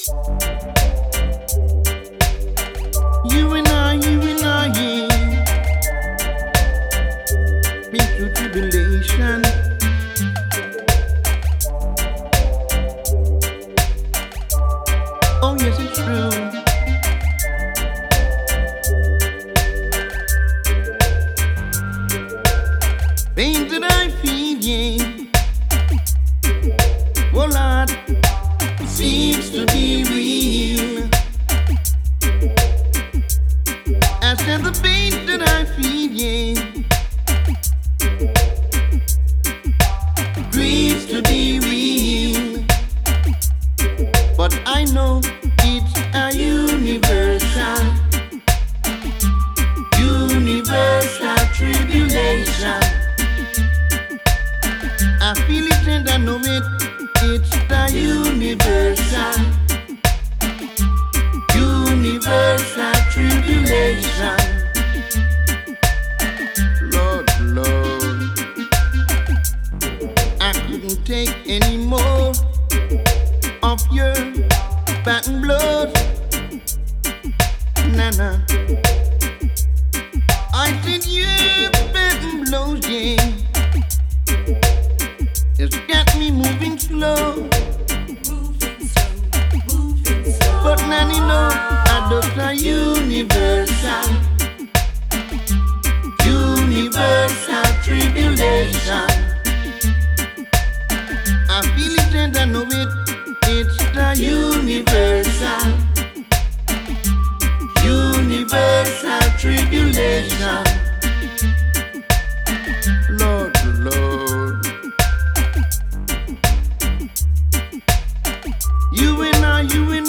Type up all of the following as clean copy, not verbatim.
You and I, yeah, been through tribulation. Oh yes, it's true. Things that I feel, yeah, oh Lord, seems to be real. I said the pain that I feel, yeah, grieves to be real. But I know it's a universal tribulation. I feel it and I know it. It's the universal tribulation. Lord, Lord, I couldn't take any more of your fat and blood. Nana, I said your fat and blood, yeah. It's got me moving slow. But Nanny, no, I don't a universal tribulation. I feel it and I know it. It's the universal tribulation. Lord, Lord, you and I,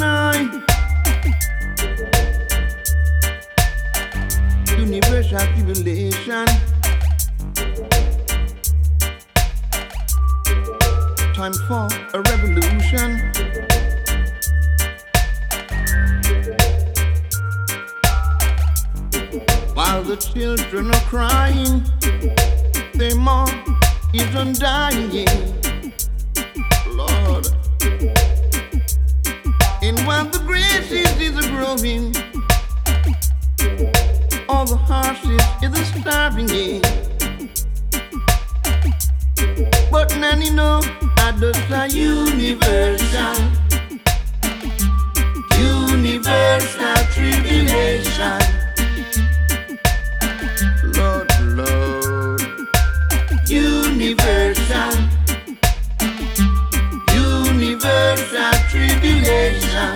universal tribulation. Time for a revolution. While the children are crying, their mom is undying. Lord, and while the grasses is a growing, all the horses is a starving. But Nanny, no, I just a universal tribulation. Lord, Lord, universal tribulation.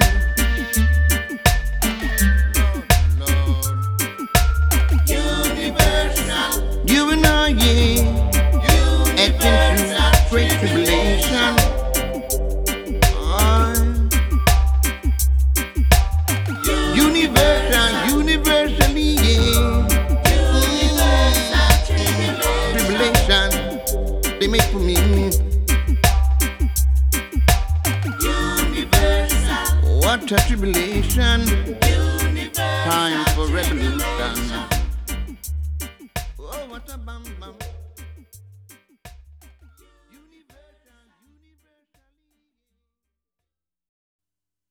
Lord, Lord, universal. You and I, yeah, have been through great tribulation. Universally, yeah. Tribulation, they make for me. What a tribulation. Time for revolution. Oh, what a bam bam.